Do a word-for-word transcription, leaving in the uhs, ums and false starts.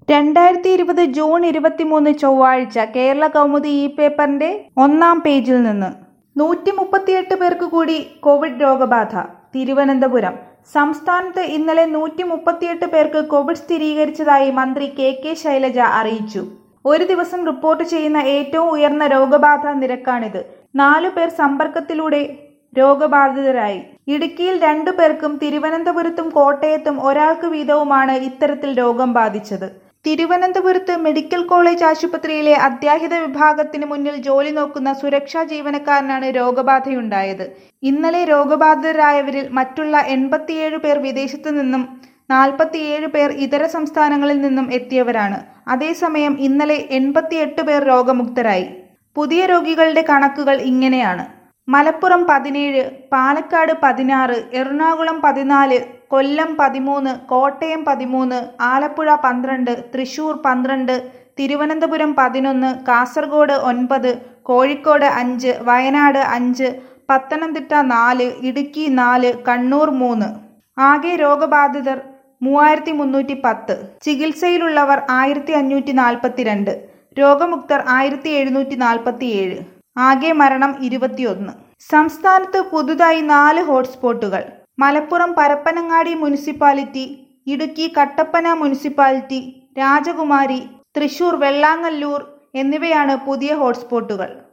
രണ്ടായിരത്തി ഇരുപത് ജൂൺ ഇരുപത്തിമൂന്ന് ചൊവ്വാഴ്ച കേരള കൗമുദി ഈ പേപ്പറിന്റെ ഒന്നാം പേജിൽ നിന്ന് നൂറ്റി മുപ്പത്തിയെട്ട് പേർക്ക് കൂടി കോവിഡ് രോഗബാധ. തിരുവനന്തപുരം സംസ്ഥാനത്ത് ഇന്നലെ നൂറ്റി മുപ്പത്തിയെട്ട് പേർക്ക് കോവിഡ് സ്ഥിരീകരിച്ചതായി മന്ത്രി കെ കെ ശൈലജ അറിയിച്ചു. ഒരു ദിവസം റിപ്പോർട്ട് ചെയ്യുന്ന ഏറ്റവും ഉയർന്ന രോഗബാധ നിരക്കാണിത്. നാലു പേർ സമ്പർക്കത്തിലൂടെ രോഗബാധിതരായി. ഇടുക്കിയിൽ രണ്ടു പേർക്കും തിരുവനന്തപുരത്തും കോട്ടയത്തും ഒരാൾക്ക് വീതവുമാണ് ഇത്തരത്തിൽ രോഗം ബാധിച്ചത്. തിരുവനന്തപുരത്ത് മെഡിക്കൽ കോളേജ് ആശുപത്രിയിലെ അത്യാഹിത വിഭാഗത്തിന് മുന്നിൽ ജോലി നോക്കുന്ന സുരക്ഷാ ജീവനക്കാരനാണ് രോഗബാധയുണ്ടായത്. ഇന്നലെ രോഗബാധിതരായവരിൽ മറ്റുള്ള എൺപത്തിയേഴ് പേർ വിദേശത്തു നിന്നും നാൽപ്പത്തിയേഴ് പേർ ഇതര സംസ്ഥാനങ്ങളിൽ നിന്നും എത്തിയവരാണ്. അതേസമയം ഇന്നലെ എൺപത്തിയെട്ട് പേർ രോഗമുക്തരായി. പുതിയ രോഗികളുടെ കണക്കുകൾ ഇങ്ങനെയാണ്: മലപ്പുറം പതിനേഴ്, പാലക്കാട് പതിനാറ്, എറണാകുളം പതിനാല്, കൊല്ലം പതിമൂന്ന്, കോട്ടയം പതിമൂന്ന്, ആലപ്പുഴ പന്ത്രണ്ട്, തൃശൂർ പന്ത്രണ്ട്, തിരുവനന്തപുരം പതിനൊന്ന്, കാസർഗോഡ് ഒൻപത്, കോഴിക്കോട് അഞ്ച്, വയനാട് അഞ്ച്, പത്തനംതിട്ട നാല്, ഇടുക്കി നാല്, കണ്ണൂർ മൂന്ന്. ആകെ രോഗബാധിതർ മൂവായിരത്തി മുന്നൂറ്റി പത്ത്. ചികിത്സയിലുള്ളവർ ആയിരത്തി അഞ്ഞൂറ്റി നാൽപ്പത്തിരണ്ട്. രോഗമുക്തർ ആയിരത്തി എഴുന്നൂറ്റി നാൽപ്പത്തിയേഴ്. ആകെ മരണം ഇരുപത്തിയൊന്ന്. സംസ്ഥാനത്ത് പുതുതായി നാല് ഹോട്ട്സ്പോട്ടുകൾ: മലപ്പുറം പരപ്പനങ്ങാടി മുനിസിപ്പാലിറ്റി, ഇടുക്കി കട്ടപ്പന മുനിസിപ്പാലിറ്റി, രാജകുമാരി, തൃശൂർ വെള്ളാങ്ങല്ലൂർ എന്നിവയാണ് പുതിയ ഹോട്ട്സ്പോട്ടുകൾ.